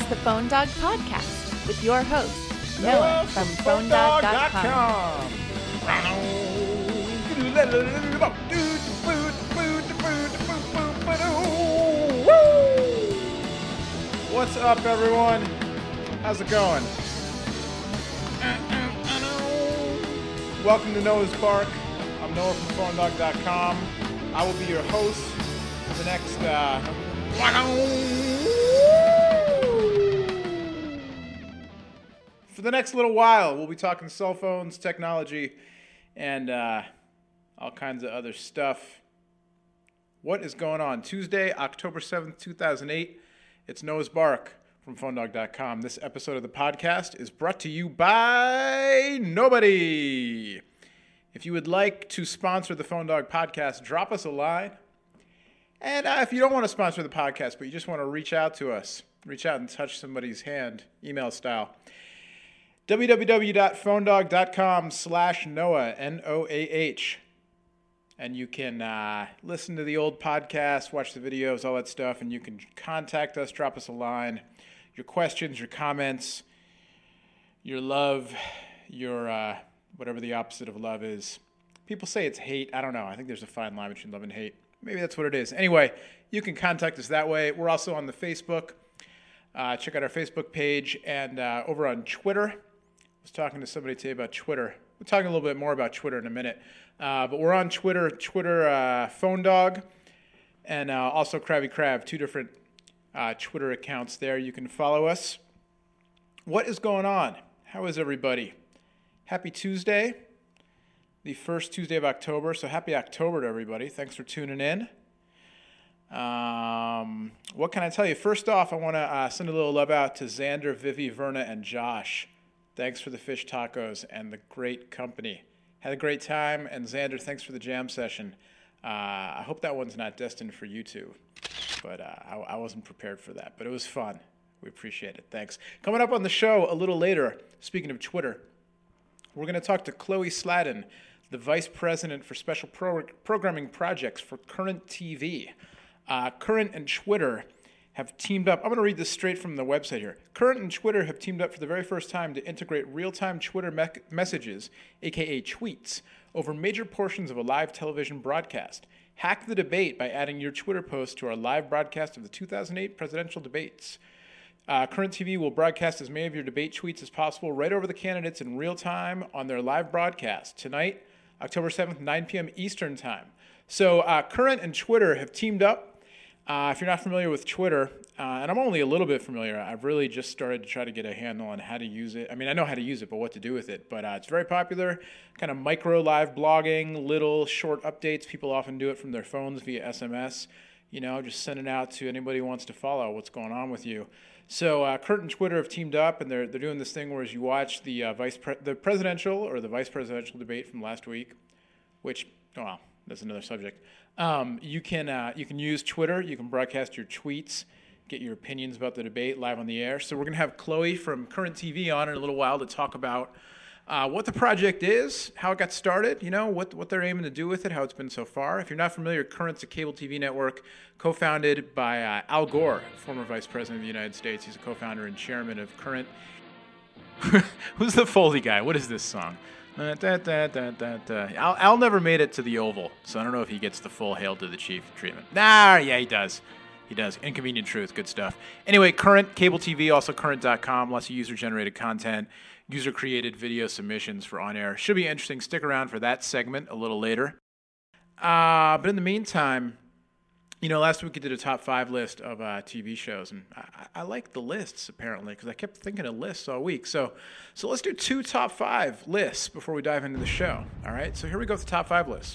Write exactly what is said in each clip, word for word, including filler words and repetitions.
the Phone Dog Podcast with your host, Noah from phone dog dot com. What's up, everyone? How's it going? Welcome to Noah's Bark. I'm Noah from phone dog dot com. I will be your host for the next uh, for the next little while. We'll be talking cell phones, technology, and uh, all kinds of other stuff. What is going on? Tuesday, October seventh, two thousand eight. It's Noah's Bark from phone dog dot com. This episode of the podcast is brought to you by nobody. If you would like to sponsor the Phone Dog Podcast, drop us a line. And uh, if you don't want to sponsor the podcast, but you just want to reach out to us, reach out and touch somebody's hand, email style, w w w dot phone dog dot com slash Noah, N O A H. And you can uh, listen to the old podcast, watch the videos, all that stuff, and you can contact us, drop us a line, your questions, your comments, your love, your uh, whatever the opposite of love is. People say it's hate. I don't know. I think there's a fine line between love and hate. Maybe that's what it is. Anyway, you can contact us that way. We're also on the Facebook. Uh, check out our Facebook page. And uh, over on Twitter, I was talking to somebody today about Twitter. We're talking a little bit more about Twitter in a minute. Uh, but we're on Twitter, Twitter uh, Phone Dog, and uh, also Krabby Crab, two different uh, Twitter accounts there. You can follow us. What is going on? How is everybody? Happy Tuesday, the first Tuesday of October. So happy October to everybody. Thanks for tuning in. Um, what can I tell you? First off, I want to uh, send a little love out to Xander, Vivi, Verna, and Josh. Thanks for the fish tacos and the great company. Had a great time. And Xander, thanks for the jam session. Uh, I hope that one's not destined for YouTube, but uh, I, I wasn't prepared for that. But it was fun. We appreciate it. Thanks. Coming up on the show a little later, speaking of Twitter, we're going to talk to Chloe Sladden, the Vice President for Special Pro- Programming Projects for Current T V. Uh, Current and Twitter have teamed up. I'm going to read this straight from the website here. Current and Twitter have teamed up for the very first time to integrate real-time Twitter me- messages, a k a tweets, over major portions of a live television broadcast. Hack the debate by adding your Twitter post to our live broadcast of the two thousand eight presidential debates. Uh, Current T V will broadcast as many of your debate tweets as possible right over the candidates in real time on their live broadcast tonight, October seventh, nine p.m. Eastern Time. So uh, Current and Twitter have teamed up. Uh, if you're not familiar with Twitter, uh, and I'm only a little bit familiar, I've really just started to try to get a handle on how to use it. I mean, I know how to use it, but what to do with it. But uh, it's very popular, kind of micro live blogging, little short updates. People often do it from their phones via S M S, you know, just sending out to anybody who wants to follow what's going on with you. So uh, Kurt and Twitter have teamed up, and they're they're doing this thing where as you watch the uh, vice pre- the presidential or the vice presidential debate from last week, which, oh, well, that's another subject. Um, you can uh, you can use Twitter. You can broadcast your tweets, get your opinions about the debate live on the air. So we're going to have Chloe from Current T V on in a little while to talk about uh, what the project is, how it got started, you know, what what they're aiming to do with it, how it's been so far. If you're not familiar, Current's a cable T V network co-founded by uh, Al Gore, former Vice President of the United States. He's a co-founder and chairman of Current. Who's the Foley guy? What is this song? Uh, da, da, da, da, da. Al, Al never made it to the Oval, so I don't know if he gets the full Hail to the Chief treatment. Nah, yeah, he does. He does. Inconvenient Truth, good stuff. Anyway, Current, cable T V, also current dot com, lots of user-generated content, user-created video submissions for on-air. Should be interesting. Stick around for that segment a little later. Uh, but in the meantime, you know, last week we did a top five list of uh, T V shows, and I, I like the lists, apparently, because I kept thinking of lists all week. So so let's do two top five lists before we dive into the show, all right? So here we go with the top five lists.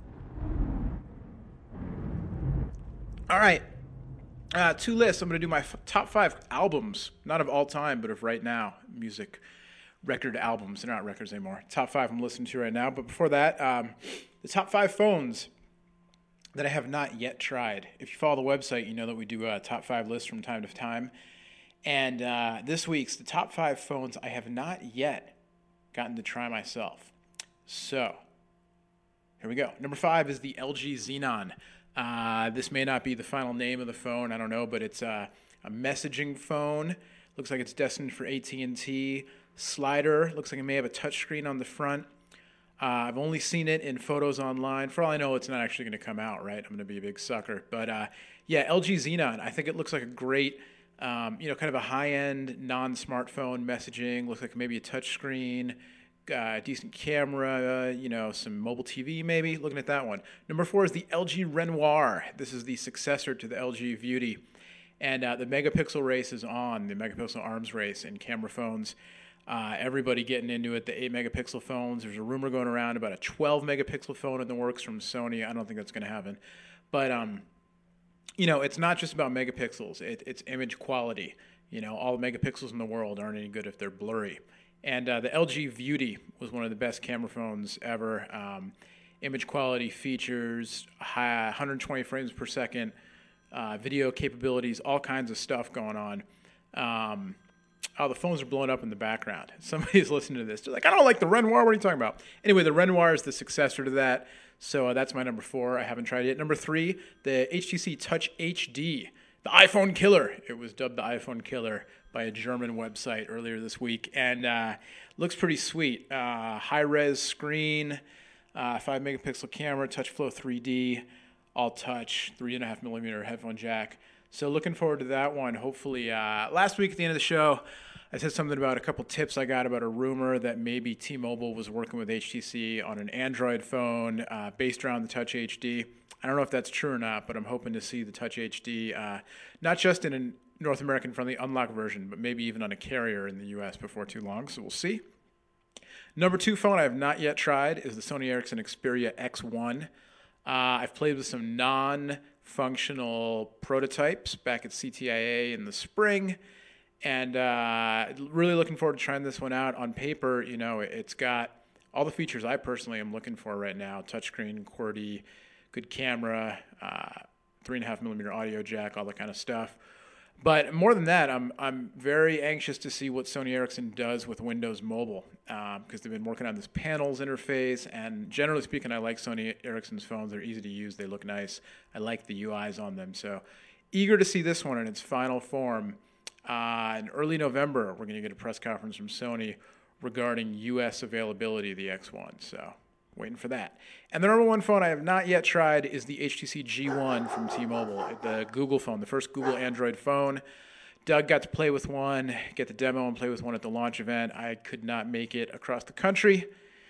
All right, uh, two lists. I'm going to do my f- top five albums, not of all time, but of right now, music record albums. They're not records anymore. Top five I'm listening to right now. But before that, um, the top five phones that I have not yet tried. If you follow the website, you know that we do a top five lists from time to time. And uh, this week's the top five phones I have not yet gotten to try myself. So, here we go. Number five is the L G Xenon. Uh, this may not be the final name of the phone, I don't know, but it's a, a messaging phone, Looks like it's destined for A T and T. Slider. Looks like it may have a touchscreen on the front. Uh, I've only seen it in photos online. For all I know, it's not actually going to come out, right? I'm going to be a big sucker. But uh, yeah, L G Xenon. I think it looks like a great, um, you know, kind of a high-end non-smartphone messaging. Looks like maybe a touchscreen, uh, decent camera, uh, you know, some mobile T V maybe. Looking at that one. Number four is the L G Renoir. This is the successor to the L G Beauty. And uh, the megapixel race is on, the megapixel arms race in camera phones. Uh, everybody getting into it, the eight megapixel phones. There's a rumor going around about a twelve megapixel phone in the works from Sony. I don't think that's going to happen. But, um, you know, it's not just about megapixels. It, it's image quality. You know, all the megapixels in the world aren't any good if they're blurry. And uh, the L G Beauty was one of the best camera phones ever. Um, image quality features, high, one hundred twenty frames per second, uh, video capabilities, all kinds of stuff going on. Um, oh, the phones are blowing up in the background. Somebody's listening to this. They're like, I don't like the Renoir. What are you talking about? Anyway, the Renoir is the successor to that. So uh, that's my number four. I haven't tried it yet. Number three, the H T C Touch H D, the iPhone killer. It was dubbed the iPhone killer by a German website earlier this week. And uh, looks pretty sweet. Uh, high-res screen, uh, five megapixel camera, TouchFlow three D, all touch, three and a half millimeter headphone jack. So looking forward to that one. Hopefully, uh, last week at the end of the show, I said something about a couple tips I got about a rumor that maybe T-Mobile was working with H T C on an Android phone uh, based around the Touch H D. I don't know if that's true or not, but I'm hoping to see the Touch H D, uh, not just in a North American-friendly unlocked version, but maybe even on a carrier in the U S before too long, so we'll see. Number two phone I have not yet tried is the Sony Ericsson Xperia X one. Uh, I've played with some non-functional prototypes back at C T I A in the spring, and uh, really looking forward to trying this one out. On paper, you know, it's got all the features I personally am looking for right now: touchscreen, QWERTY, good camera, uh, three and a half millimeter audio jack, all that kind of stuff. But more than that, I'm I'm very anxious to see what Sony Ericsson does with Windows Mobile, because um, they've been working on this panels interface, and generally speaking, I like Sony Ericsson's phones. They're easy to use. They look nice. I like the U Is on them. So eager to see this one in its final form. Uh, in early November, we're going to get a press conference from Sony regarding U S availability of the X one. So waiting for that. And the number one phone I have not yet tried is the H T C G one from T-Mobile, the Google phone, the first Google Android phone. Doug got to play with one, get the demo and play with one at the launch event. I could not make it across the country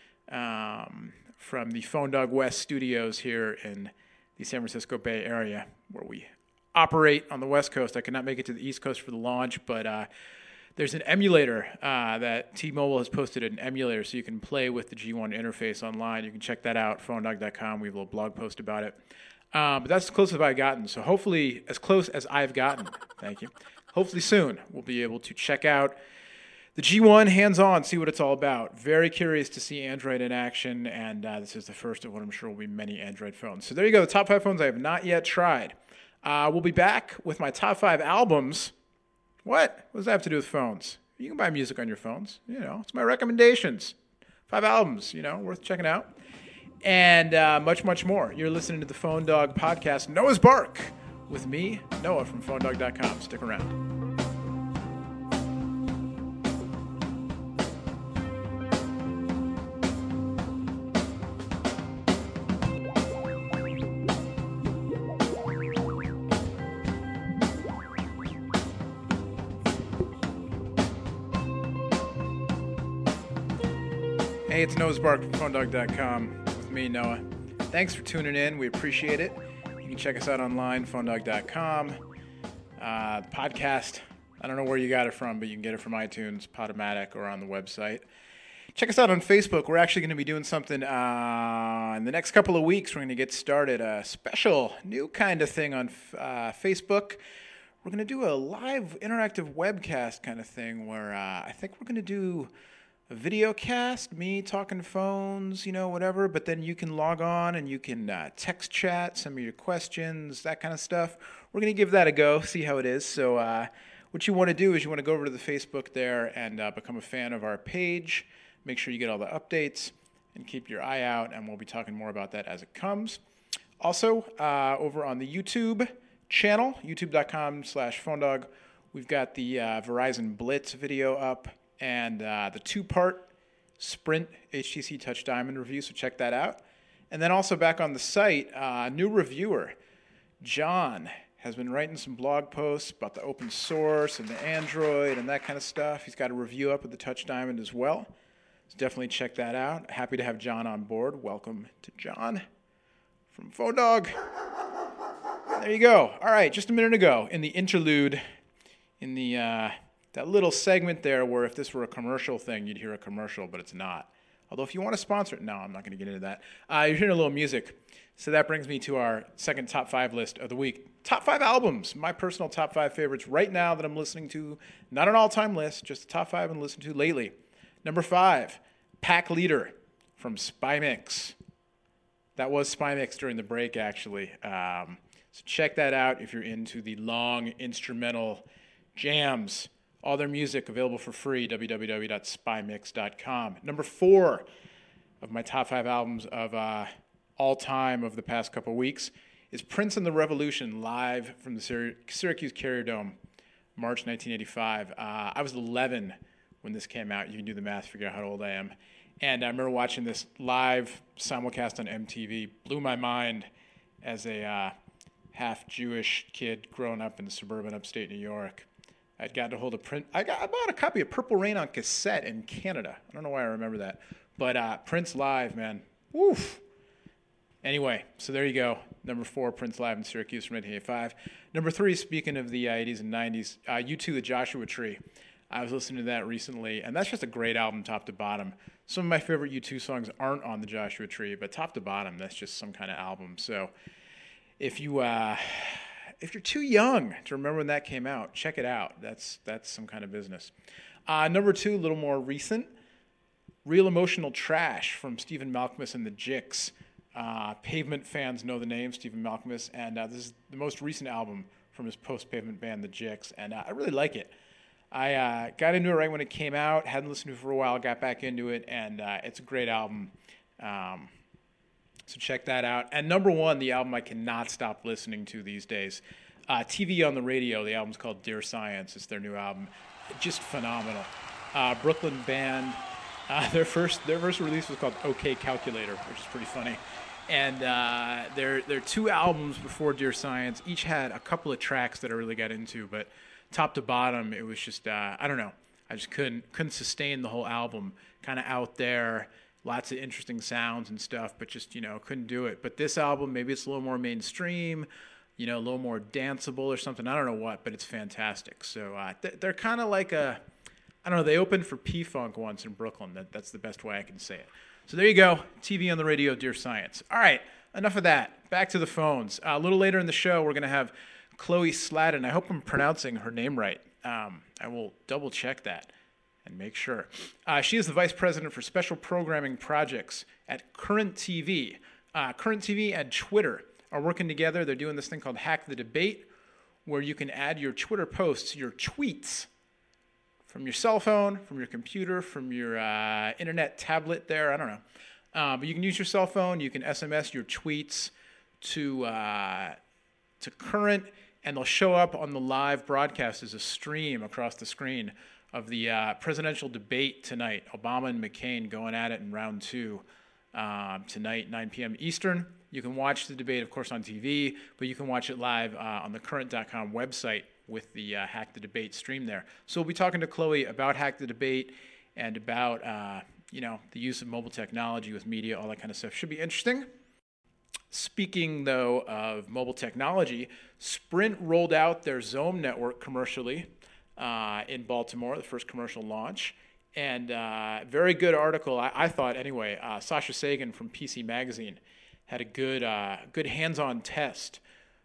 um, from the Phone Dog West studios here in the San Francisco Bay Area where we operate on the West Coast. I could not make it to the East Coast for the launch, but uh, there's an emulator uh, that T-Mobile has posted, an emulator, so you can play with the G one interface online. You can check that out, phone dog dot com. We have a little blog post about it. Um, but that's as close as I've gotten. So hopefully, as close as I've gotten, thank you. Hopefully soon, we'll be able to check out the G one hands-on, see what it's all about. Very curious to see Android in action, and uh, this is the first of what I'm sure will be many Android phones. So there you go, the top five phones I have not yet tried. Uh, we'll be back with my top five albums. What? What does that have to do with phones? You can buy music on your phones. You know, it's my recommendations. Five albums, you know, worth checking out. And uh, much, much more. You're listening to the Phone Dog Podcast, Noah's Bark, with me, Noah from phone dog dot com. Stick around. Hey, it's Noah's Bark from phone dog dot com with me, Noah. Thanks for tuning in. We appreciate it. You can check us out online, phone dog dot com. Uh, podcast, I don't know where you got it from, but you can get it from iTunes, Podomatic, or on the website. Check us out on Facebook. We're actually going to be doing something uh, in the next couple of weeks. We're going to get started, a special new kind of thing on uh, Facebook. We're going to do a live interactive webcast kind of thing where uh, I think we're going to do a video cast, me talking phones, you know, whatever, but then you can log on and you can uh, text chat some of your questions, that kind of stuff. We're going to give that a go, see how it is. So uh, what you want to do is you want to go over to the Facebook there and uh, become a fan of our page. Make sure you get all the updates and keep your eye out, and we'll be talking more about that as it comes. Also, uh, over on the YouTube channel, youtube dot com slash phone dog, We've got the uh, Verizon Blitz video up and uh, the two-part Sprint H T C Touch Diamond review, so check that out. And then also back on the site, uh, new reviewer, John, has been writing some blog posts about the open source and the Android and that kind of stuff. He's got a review up of the Touch Diamond as well. So definitely check that out. Happy to have John on board. Welcome to John from Phone Dog. There you go. All right, just a minute ago in the interlude, in the uh, that little segment there where if this were a commercial thing, you'd hear a commercial, but it's not. Although if you want to sponsor it, no, I'm not going to get into that. Uh, you're hearing a little music. So that brings me to our second top five list of the week. Top five albums, my personal top five favorites right now that I'm listening to. Not an all-time list, just the top five I'm listening to lately. Number five, Pack Leader from Spy Mix. That was Spy Mix during the break, actually. Um, so check that out if you're into the long instrumental jams. All their music available for free, w w w dot spy mix dot com. Number four of my top five albums of uh, all time of the past couple weeks is Prince and the Revolution live from the Syr- Syracuse Carrier Dome, March nineteen eighty-five. Uh, I was eleven when this came out. You can do the math, figure out how old I am. And I remember watching this live simulcast on M T V. Blew my mind as a uh, half-Jewish kid growing up in suburban upstate New York. I'd gotten a hold of print. I got I bought a copy of Purple Rain on cassette in Canada. I don't know why I remember that, but uh, Prince live, man, woof. Anyway, so there you go. Number four, Prince live in Syracuse from nineteen eighty-five. Number three, speaking of the uh, eighties and nineties, uh, U two, The Joshua Tree. I was listening to that recently, and that's just a great album, top to bottom. Some of my favorite U two songs aren't on The Joshua Tree, but top to bottom, that's just some kind of album. So if you. Uh, If you're too young to remember when that came out, check it out. That's that's some kind of business. Uh, number two, a little more recent, Real Emotional Trash from Stephen Malkmus and the Jicks. Uh, Pavement fans know the name, Stephen Malkmus, and uh, this is the most recent album from his post-Pavement band, the Jicks, and uh, I really like it. I uh, got into it right when it came out, hadn't listened to it for a while, got back into it, and uh, it's a great album. Um, So check that out. And number one, the album I cannot stop listening to these days. Uh, T V on the Radio, the album's called Dear Science. It's their new album. Just phenomenal. Uh, Brooklyn band. Uh, their first their first release was called OK Calculator, which is pretty funny. And uh, their their two albums before Dear Science each had a couple of tracks that I really got into, but top to bottom, it was just, uh, I don't know. I just couldn't couldn't sustain the whole album. Kind of out there. Lots of interesting sounds and stuff, but just, you know, couldn't do it. But this album, maybe it's a little more mainstream, you know, a little more danceable or something. I don't know what, but it's fantastic. So uh, th- they're kind of like a, I don't know, they opened for P-Funk once in Brooklyn. That, that's the best way I can say it. So there you go. T V on the Radio, Dear Science. All right, enough of that. Back to the phones. Uh, a little later in the show, we're going to have Chloe Sladden. I hope I'm pronouncing her name right. Um, I will double check that. And make sure. Uh, she is the Vice President for Special Programming Projects at Current T V. Uh, Current T V and Twitter are working together. They're doing this thing called Hack the Debate, where you can add your Twitter posts, your tweets, from your cell phone, from your computer, from your uh, internet tablet there. I don't know. Uh, but you can use your cell phone. You can S M S your tweets to uh, to Current, and they'll show up on the live broadcast as a stream across the screen of the uh, presidential debate tonight. Obama and McCain going at it in round two uh, tonight, nine p.m. Eastern. You can watch the debate, of course, on T V, but you can watch it live uh, on the current dot com website with the uh, Hack the Debate stream there. So we'll be talking to Chloe about Hack the Debate and about uh, you know, the use of mobile technology with media, all that kind of stuff. Should be interesting. Speaking, though, of mobile technology, Sprint rolled out their Zome network commercially Uh, in Baltimore, the first commercial launch, and uh, very good article, I, I thought anyway. Uh, Sasha Sagan from P C Magazine had a good, uh, good hands-on test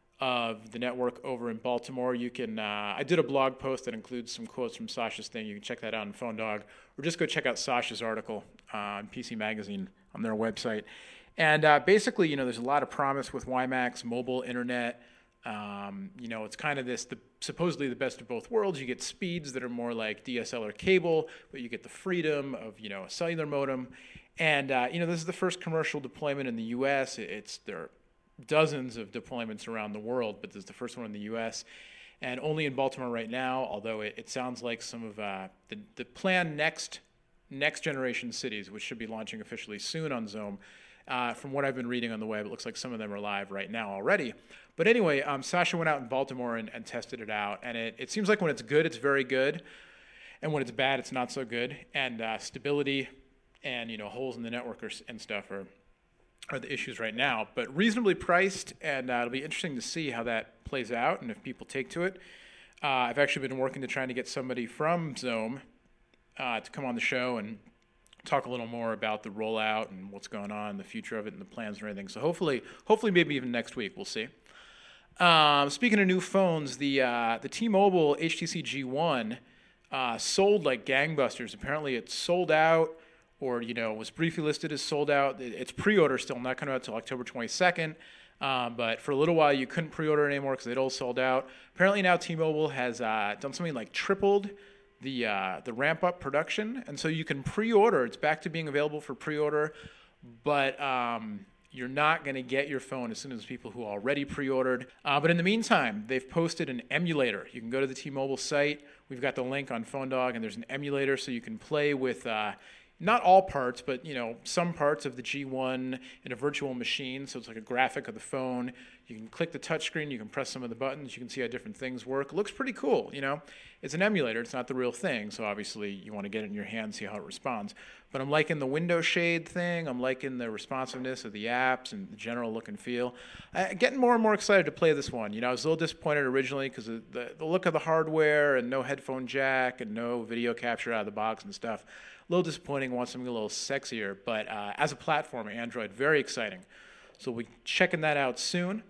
of the network over in Baltimore. You can, uh, I did a blog post that includes some quotes from Sasha's thing. You can check that out on Phone Dog, or just go check out Sasha's article uh, on P C Magazine on their website. And uh, basically, you know, there's a lot of promise with WiMAX, mobile internet. Um, you know, it's kind of this, the, supposedly the best of both worlds. You get speeds that are more like D S L or cable, but you get the freedom of, you know, a cellular modem. And, uh, you know, this is the first commercial deployment in the U S. It's, there are dozens of deployments around the world, but this is the first one in the U S. and only in Baltimore right now, although it, it sounds like some of uh, the, the planned next next generation cities, which should be launching officially soon on Zoom. Uh, from what I've been reading on the web, it looks like some of them are live right now already. But anyway, um, Sasha went out in Baltimore and, and tested it out, and it, it seems like when it's good, it's very good, and when it's bad, it's not so good. And uh, stability and, you know, holes in the network or, and stuff are are the issues right now. But reasonably priced, and uh, it'll be interesting to see how that plays out and if people take to it. Uh, I've actually been working to trying to get somebody from Zoom uh, to come on the show and talk a little more about the rollout and what's going on, the future of it, and the plans and everything. So hopefully, hopefully maybe even next week, we'll see. Um, speaking of new phones, the uh, the T-Mobile H T C G one uh, sold like gangbusters. Apparently, it's sold out, or you know, was briefly listed as sold out. It's pre-order still, not coming out until October twenty-second. Um, but for a little while, you couldn't pre-order it anymore because they'd all sold out. Apparently now T-Mobile has uh, done something like tripled the uh, the ramp up production, and so you can pre-order. It's back to being available for pre-order, but um, you're not going to get your phone as soon as people who already pre-ordered. Uh, but in the meantime, they've posted an emulator. You can go to the T-Mobile site. We've got the link on PhoneDog, and there's an emulator so you can play with uh, not all parts, but you know, some parts of the G one in a virtual machine. So it's like a graphic of the phone. You can click the touchscreen. You can press some of the buttons. You can see how different things work. It looks pretty cool, you know. It's an emulator. It's not the real thing. So obviously you want to get it in your hand, see how it responds. But I'm liking the window shade thing. I'm liking the responsiveness of the apps and the general look and feel. Uh, getting more and more excited to play this one. You know, I was a little disappointed originally because of the, the look of the hardware and no headphone jack and no video capture out of the box and stuff. A little disappointing. Want something a little sexier. But uh, as a platform, Android, very exciting. So we'll be checking that out soon.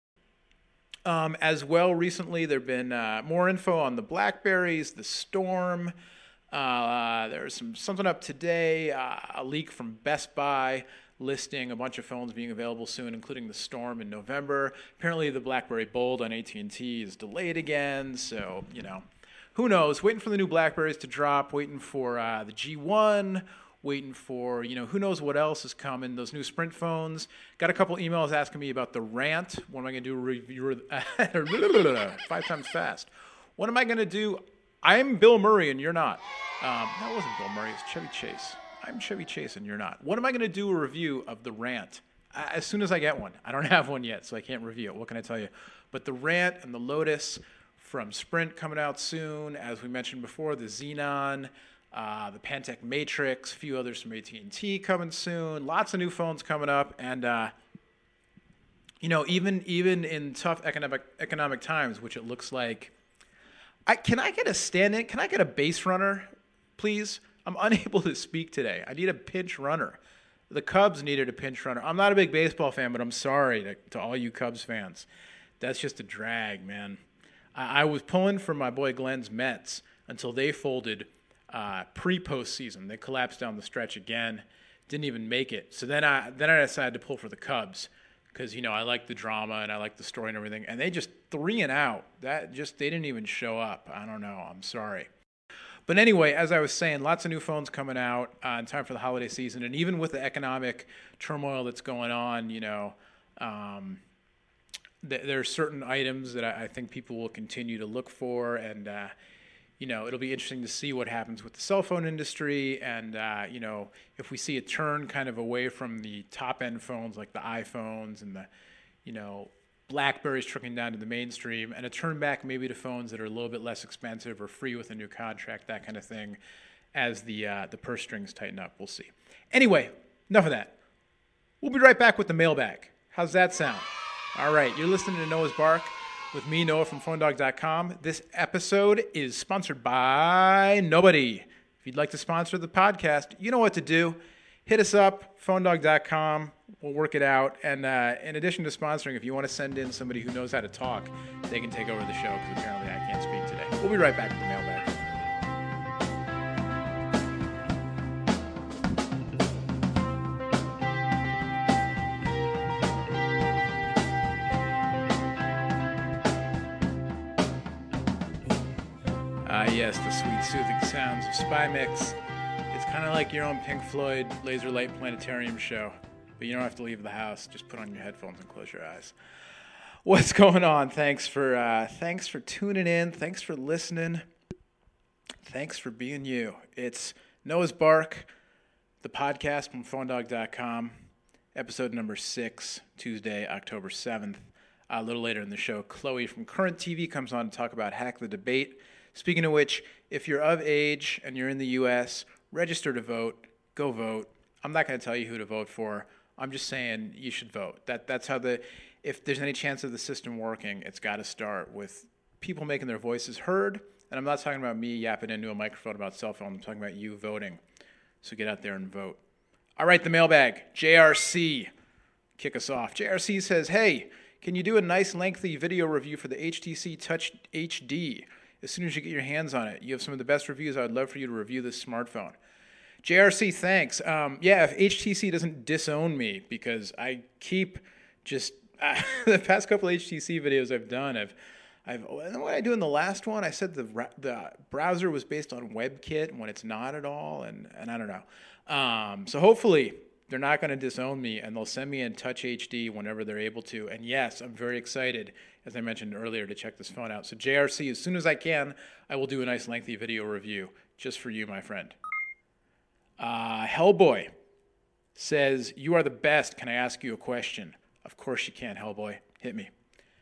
Um, as well, recently there have been uh, more info on the Blackberries, the Storm. Uh, there's some something up today, uh, a leak from Best Buy listing a bunch of phones being available soon, including the Storm in November. Apparently the BlackBerry Bold on A T and T is delayed again, so, you know, who knows? Waiting for the new Blackberries to drop, waiting for uh, the G one, waiting for, you know, who knows what else is coming. Those new Sprint phones. Got a couple emails asking me about the Rant. What am I going to do? Review five times fast. What am I going to do? I'm Bill Murray and you're not. Um, that wasn't Bill Murray. It's Chevy Chase. I'm Chevy Chase and you're not. What am I going to do a review of the Rant? Uh, as soon as I get one. I don't have one yet, so I can't review it. What can I tell you? But the Rant and the Lotus from Sprint coming out soon. As we mentioned before, the Xenon. Uh, the Pantech Matrix, a few others from A T and T coming soon. Lots of new phones coming up, and uh, you know, even even in tough economic economic times, which it looks like. I can I get a stand-in? Can I get a base runner, please? I'm unable to speak today. I need a pinch runner. The Cubs needed a pinch runner. I'm not a big baseball fan, but I'm sorry to, to all you Cubs fans. That's just a drag, man. I, I was pulling for my boy Glenn's Mets until they folded. Uh, pre-postseason, they collapsed down the stretch again, didn't even make it. So then I then I decided to pull for the Cubs because, you know, I like the drama and I like the story and everything. And they just three and out. That just they didn't even show up. I don't know. I'm sorry. But anyway, as I was saying, lots of new phones coming out uh, in time for the holiday season. And even with the economic turmoil that's going on, you know, um, th- there are certain items that I, I think people will continue to look for, and uh, you know, it'll be interesting to see what happens with the cell phone industry, and uh, you know, if we see a turn kind of away from the top end phones like the iPhones and the, you know, BlackBerries trickling down to the mainstream, and a turn back maybe to phones that are a little bit less expensive or free with a new contract, that kind of thing, as the uh, the purse strings tighten up. We'll see. Anyway, enough of that. We'll be right back with the mailbag. How's that sound? All right, you're listening to Noah's Bark with me, Noah from phone dog dot com. This episode is sponsored by nobody. If you'd like to sponsor the podcast, you know what to do. Hit us up, phone dog dot com. We'll work it out. And uh, in addition to sponsoring, if you want to send in somebody who knows how to talk, they can take over the show because apparently I can't speak today. We'll be right back with the mailbag. Ah, yes, the sweet, soothing sounds of Spy Mix. It's kind of like your own Pink Floyd Laser Light Planetarium show, but you don't have to leave the house. Just put on your headphones and close your eyes. What's going on? Thanks for uh, thanks for tuning in. Thanks for listening. Thanks for being you. It's Noah's Bark, the podcast from phone dog dot com, episode number six, Tuesday, October seventh. Uh, a little later in the show, Chloe from Current T V comes on to talk about Hack the Debate. Speaking of which, if you're of age and you're in the U S, register to vote. Go vote. I'm not going to tell you who to vote for. I'm just saying you should vote. That That's how the, if there's any chance of the system working, it's got to start with people making their voices heard. And I'm not talking about me yapping into a microphone about cell phone. I'm talking about you voting. So get out there and vote. All right, the mailbag. J R C. Kick us off. J R C says, hey, can you do a nice lengthy video review for the H T C Touch H D? As soon as you get your hands on it. You have some of the best reviews. I would love for you to review this smartphone. J R C, thanks. Um, yeah, if H T C doesn't disown me, because I keep just, uh, the past couple H T C videos I've done, I've, I've, what did I do in the last one? I said the the browser was based on WebKit when it's not at all, and, and I don't know. Um, so hopefully they're not going to disown me, and they'll send me in Touch H D whenever they're able to. And yes, I'm very excited, as I mentioned earlier, to check this phone out. So J R C, as soon as I can, I will do a nice lengthy video review just for you, my friend. Uh, Hellboy says, you are the best. Can I ask you a question? Of course you can, Hellboy. Hit me.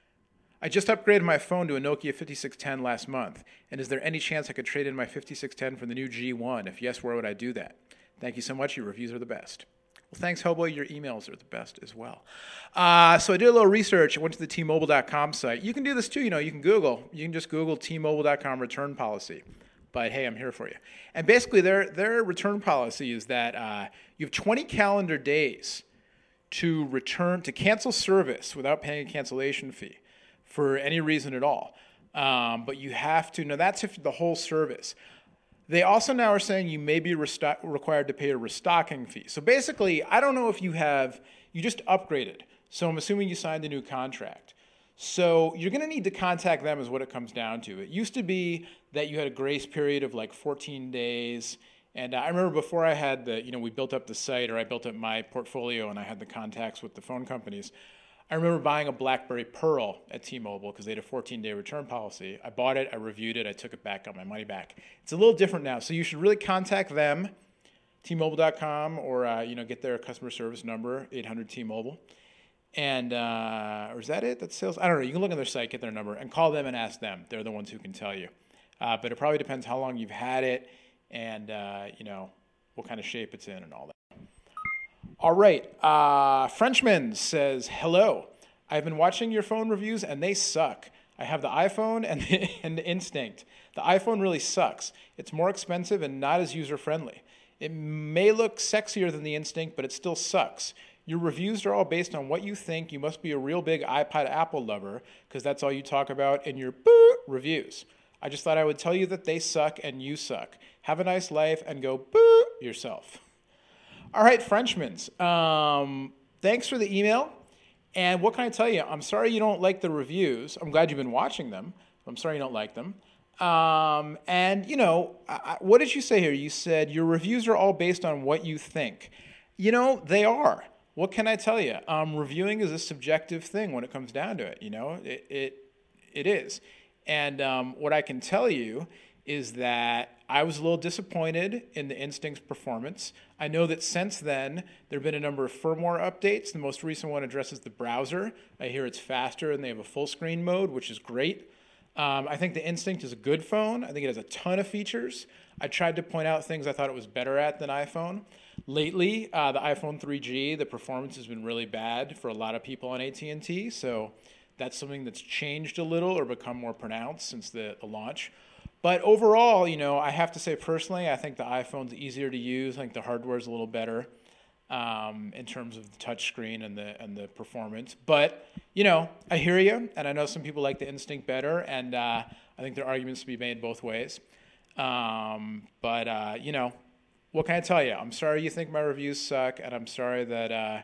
I just upgraded my phone to a Nokia fifty-six ten last month, and is there any chance I could trade in my fifty-six ten for the new G one? If yes, where would I do that? Thank you so much. Your reviews are the best. Well, thanks, Hellboy. Your emails are the best as well. Uh, so I did a little research. I went to the T Mobile dot com site. You can do this too. You know, you can Google. You can just Google T Mobile dot com return policy. But hey, I'm here for you. And basically, their their return policy is that uh, you have twenty calendar days to return to cancel service without paying a cancellation fee for any reason at all. Um, but you have to. Now that's if the whole service. They also now are saying you may be resto- required to pay a restocking fee. So basically, I don't know if you have, you just upgraded. So I'm assuming you signed a new contract. So you're going to need to contact them is what it comes down to. It used to be that you had a grace period of like fourteen days. And I remember before I had the, you know, we built up the site, or I built up my portfolio and I had the contacts with the phone companies. I remember buying a BlackBerry Pearl at T-Mobile because they had a fourteen-day return policy. I bought it, I reviewed it, I took it back, got my money back. It's a little different now, so you should really contact them, T Mobile dot com, or uh, you know, get their customer service number, eight hundred T Mobile. And, uh, or is that it? That's sales? I don't know. You can look on their site, get their number, and call them and ask them. They're the ones who can tell you. Uh, but it probably depends how long you've had it and, uh, you know, what kind of shape it's in and all that. All right. Uh, Frenchman says, hello. I've been watching your phone reviews, and they suck. I have the iPhone and the, and the Instinct. The iPhone really sucks. It's more expensive and not as user-friendly. It may look sexier than the Instinct, but it still sucks. Your reviews are all based on what you think. You must be a real big iPod Apple lover, because that's all you talk about in your boo reviews. I just thought I would tell you that they suck and you suck. Have a nice life and go boo yourself. All right, Frenchmans. Um, thanks for the email. And what can I tell you? I'm sorry you don't like the reviews. I'm glad you've been watching them. I'm sorry you don't like them. Um, and, you know, I, what did you say here? You said your reviews are all based on what you think. You know, they are. What can I tell you? Um, reviewing is a subjective thing when it comes down to it. You know, it it, it is. And um, what I can tell you is that I was a little disappointed in the Instinct's performance. I know that since then, there have been a number of firmware updates. The most recent one addresses the browser. I hear it's faster and they have a full screen mode, which is great. Um, I think the Instinct is a good phone. I think it has a ton of features. I tried to point out things I thought it was better at than iPhone. Lately, uh, the iPhone three G, the performance has been really bad for a lot of people on A T and T, so that's something that's changed a little or become more pronounced since the, the launch. But overall, you know, I have to say personally, I think the iPhone's easier to use. I think the hardware's a little better um, in terms of the touchscreen and the and the performance. But, you know, I hear you, and I know some people like the Instinct better, and uh, I think there are arguments to be made both ways. Um, but, uh, you know, what can I tell you? I'm sorry you think my reviews suck, and I'm sorry that uh,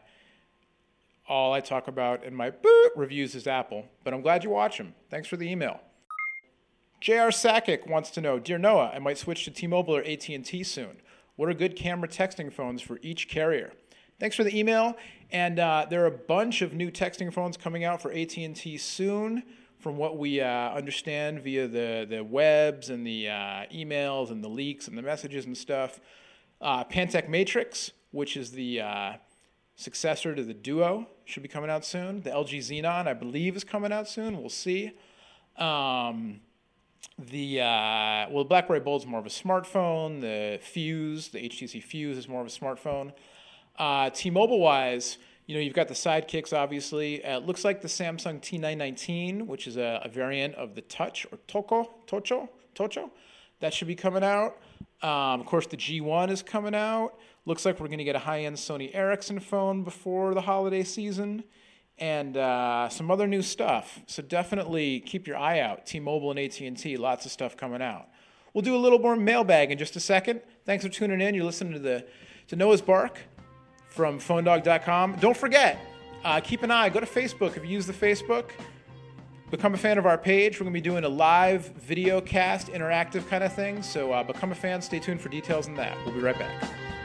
all I talk about in my boot reviews is Apple. But I'm glad you watch them. Thanks for the email. J R Sakic wants to know, Dear Noah, I might switch to T-Mobile or A T and T soon. What are good camera texting phones for each carrier? thanks for the email. And uh, there are a bunch of new texting phones coming out for A T and T soon, from what we uh, understand via the, the webs and the uh, emails and the leaks and the messages and stuff. Uh, Pantech Matrix, which is the uh, successor to the Duo, should be coming out soon. The L G Xenon, I believe, is coming out soon. We'll see. Um, the uh, well, the BlackBerry Bold is more of a smartphone. The Fuse, the H T C Fuse, is more of a smartphone. Uh, T-Mobile-wise, you know, you've got the Sidekicks, obviously. Uh, it looks like the Samsung T nine nineteen, which is a, a variant of the Touch, or Toco, Tocho, Tocho. That should be coming out. Um, of course, the G one is coming out. Looks like we're going to get a high-end Sony Ericsson phone before the holiday season. And uh, some other new stuff. So definitely keep your eye out. T-Mobile and A T and T, lots of stuff coming out. We'll do a little more mailbag in just a second. Thanks for tuning in. You're listening to the to Noah's Bark from phone dog dot com. Don't forget, uh, keep an eye. Go to Facebook if you use the Facebook. Become a fan of our page. We're going to be doing a live video cast, interactive kind of thing. So uh, become a fan. Stay tuned for details on that. We'll be right back.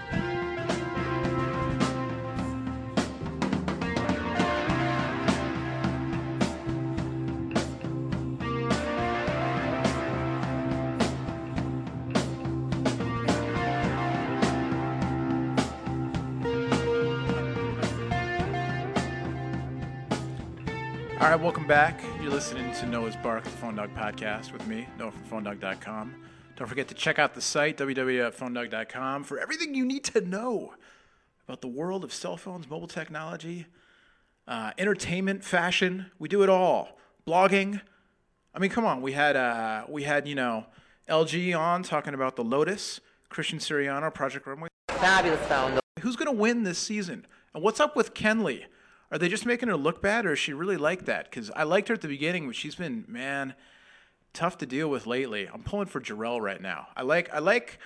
All right, welcome back. You're listening to Noah's Bark, the Phone Dog Podcast with me, Noah from phone dog dot com. Don't forget to check out the site, w w w dot phone dog dot com, for everything you need to know about the world of cell phones, mobile technology, uh, entertainment, fashion. We do it all. Blogging. I mean, come on. We had, uh, we had, you know, L G on talking about the Lotus, Christian Siriano, Project Runway. Fabulous phone. Who's going to win this season? And what's up with Kenley? Are they just making her look bad, or is she really like that? Because I liked her at the beginning, but she's been, man, tough to deal with lately. I'm pulling for Jarrell right now. I like I like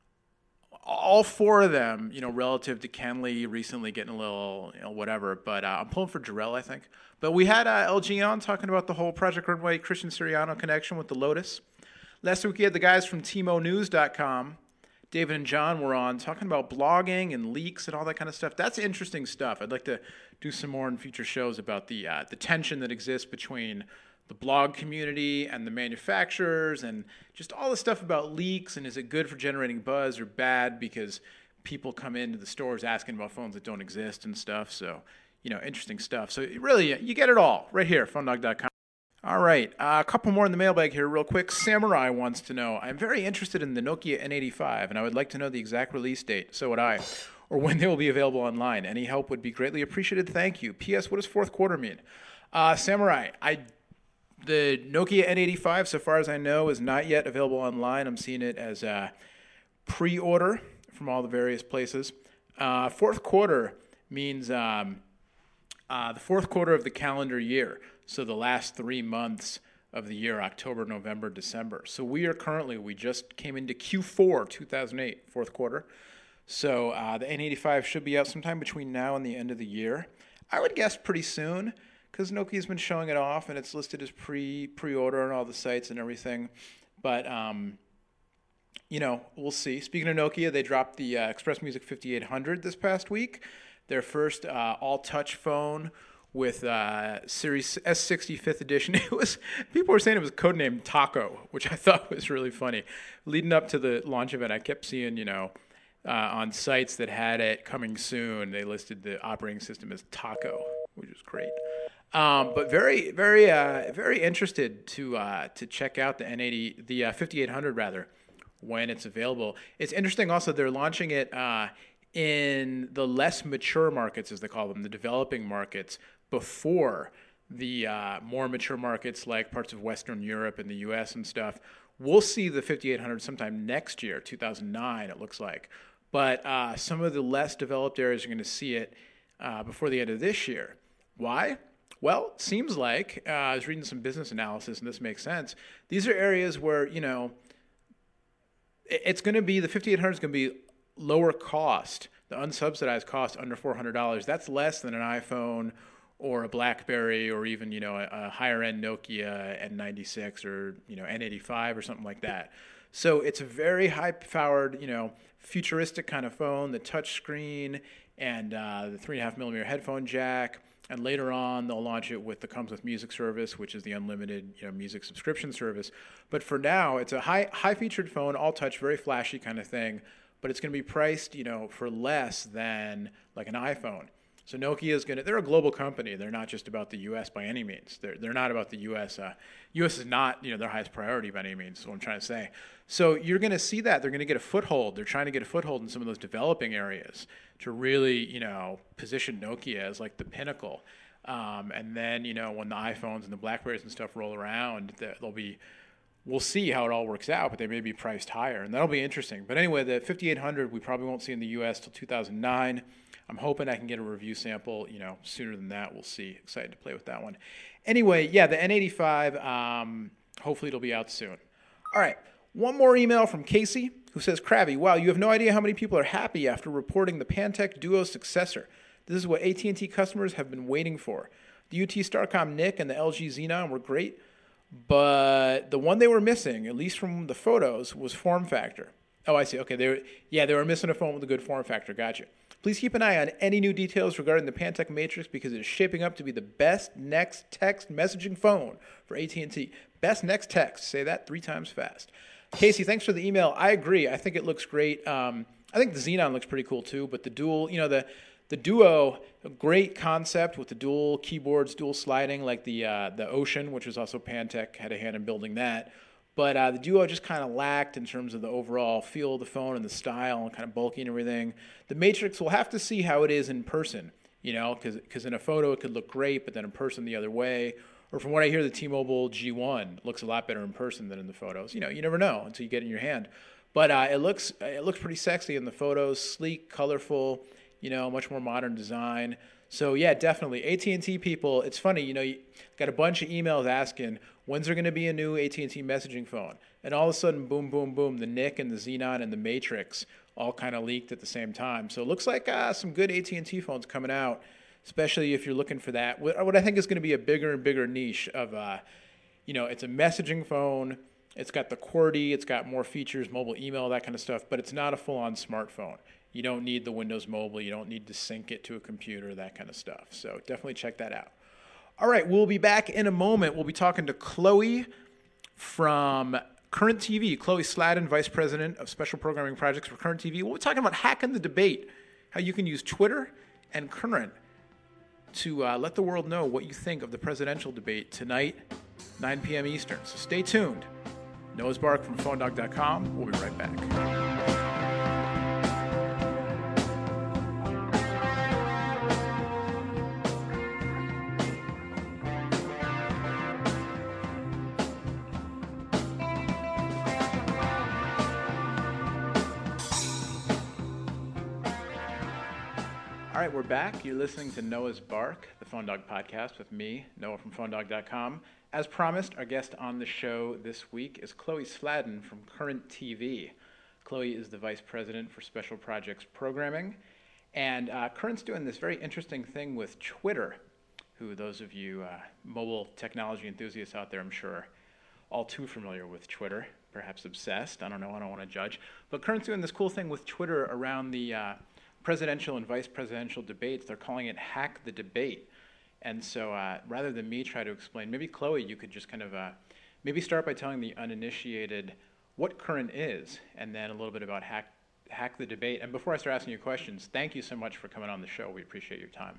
all four of them, you know, relative to Kenley recently getting a little, you know, whatever. But uh, I'm pulling for Jarrell, I think. But we had uh, L G on talking about the whole Project Runway Christian Siriano connection with the Lotus. Last week we had the guys from T M O News dot com. David and John were on talking about blogging and leaks and all that kind of stuff. That's interesting stuff. I'd like to do some more in future shows about the uh, the tension that exists between the blog community and the manufacturers, and just all the stuff about leaks, and is it good for generating buzz or bad because people come into the stores asking about phones that don't exist and stuff. So, you know, interesting stuff. So really, you get it all right here, phone dog dot com. All right, uh, a couple more in the mailbag here real quick. Samurai wants to know, I'm very interested in the Nokia N eighty-five, and I would like to know the exact release date, so would I, or when they will be available online. Any help would be greatly appreciated. Thank you. P S. What does fourth quarter mean? Uh, Samurai, I the Nokia N eighty-five, so far as I know, is not yet available online. I'm seeing it as a pre-order from all the various places. Uh, fourth quarter means um, uh, the fourth quarter of the calendar year. So the last three months of the year, October, November, December. So we are currently, we just came into Q four, two thousand eight, fourth quarter. So uh, the N eighty-five should be out sometime between now and the end of the year. I would guess pretty soon, because Nokia's been showing it off, and it's listed as pre, pre-order on all the sites and everything. But, um, you know, we'll see. Speaking of Nokia, they dropped the uh, Express Music fifty-eight hundred this past week. Their first uh, all-touch phone with uh, Series S sixty-fifth edition. It was, people were saying it was codenamed Taco, which I thought was really funny. Leading up to the launch event, I kept seeing, you know, uh, on sites that had it coming soon, they listed the operating system as Taco, which was great. Um, but very, very, uh, very interested to uh, to check out the N eighty, the uh, fifty-eight hundred rather, when it's available. It's interesting. Also, they're launching it uh, in the less mature markets, as they call them, the developing markets, before the uh, more mature markets like parts of Western Europe and the U S and stuff. We'll see the fifty-eight hundred sometime next year, two thousand nine, it looks like. But uh, some of the less developed areas are going to see it uh, before the end of this year. Why? Well, it seems like, uh, I was reading some business analysis, and this makes sense. These are areas where, you know, it's going to be, the fifty-eight hundred is going to be lower cost, the unsubsidized cost under four hundred dollars. That's less than an iPhone or a BlackBerry, or even, you know, a, a higher-end Nokia N ninety-six or, you know, N eighty-five or something like that. So it's a very high-powered, you know, futuristic kind of phone. The touch screen and uh, the three and a half millimeter headphone jack. And later on, they'll launch it with the Comes With Music service, which is the unlimited, you know, music subscription service. But for now, it's a high high featured phone, all touch, very flashy kind of thing. But it's going to be priced, you know, for less than like an iPhone. So Nokia is going to, they're a global company. They're not just about the U S by any means. They're, they're not about the U S. Uh, U S is not, you know, their highest priority by any means, is what I'm trying to say. So you're going to see that. They're going to get a foothold. They're trying to get a foothold in some of those developing areas to really, you know, position Nokia as like the pinnacle. Um, and then, you know, when the iPhones and the BlackBerries and stuff roll around, they'll be, we'll see how it all works out, but they may be priced higher, and that'll be interesting. But anyway, the fifty-eight hundred we probably won't see in the U S till two thousand nine. I'm hoping I can get a review sample, you know, sooner than that. We'll see. Excited to play with that one. Anyway, yeah, the N eighty-five, um, hopefully it'll be out soon. All right, one more email from Casey, who says, Krabby, wow, you have no idea how many people are happy after reporting the Pantech Duo successor. This is what A T and T customers have been waiting for. The U T Starcom N I C and the L G Xenon were great, but the one they were missing, at least from the photos, was form factor. Oh, I see. Okay, they were, yeah, they were missing a phone with a good form factor. Gotcha. Please keep an eye on any new details regarding the Pantech Matrix because it is shaping up to be the best next text messaging phone for A T and T. Best next text. Say that three times fast. Casey, thanks for the email. I agree. I think it looks great. Um, I think the Xenon looks pretty cool too, but the dual, you know, the the Duo, a great concept with the dual keyboards, dual sliding, like the uh, the Ocean, which was also Pantech, had a hand in building that. But uh, the Duo just kind of lacked in terms of the overall feel of the phone and the style and kind of bulky and everything. The Matrix, we'll have to see how it is in person, you know, because in a photo it could look great, but then in person the other way. Or from what I hear, the T-Mobile G one looks a lot better in person than in the photos. You know, you never know until you get it in your hand. But uh, it looks it looks pretty sexy in the photos, sleek, colorful, you know, much more modern design. So yeah, definitely. A T and T people, it's funny, you know, you got a bunch of emails asking, when's there going to be a new A T and T messaging phone? And all of a sudden, boom, boom, boom, the N I C and the Xenon and the Matrix all kind of leaked at the same time. So it looks like uh, some good A T and T phones coming out, especially if you're looking for that. What I think is going to be a bigger and bigger niche of, uh, you know, it's a messaging phone. It's got the QWERTY. It's got more features, mobile email, that kind of stuff, but it's not a full-on smartphone. You don't need the Windows Mobile. You don't need to sync it to a computer, that kind of stuff. So definitely check that out. All right, we'll be back in a moment. We'll be talking to Chloe from Current T V. Chloe Sladden, Vice President of Special Programming Projects for Current T V. We'll be talking about hacking the debate, how you can use Twitter and Current to uh, let the world know what you think of the presidential debate tonight, nine p.m. Eastern. So stay tuned. Noah's Bark from phone dog dot com. We'll be right back. All right, we're back. You're listening to Noah's Bark, the Phone Dog podcast with me, Noah from phone dog dot com. As promised, our guest on the show this week is Chloe Sladden from Current T V. Chloe is the Vice President for Special Projects Programming. And uh, Current's doing this very interesting thing with Twitter, who those of you uh, mobile technology enthusiasts out there, I'm sure, all too familiar with Twitter, perhaps obsessed. I don't know. I don't want to judge. But Current's doing this cool thing with Twitter around the uh, presidential and vice presidential debates. They're calling it Hack the Debate. And so uh, rather than me try to explain, maybe Chloe, you could just kind of uh, maybe start by telling the uninitiated what Current is, and then a little bit about Hack, Hack the Debate. And before I start asking you questions, thank you so much for coming on the show. We appreciate your time.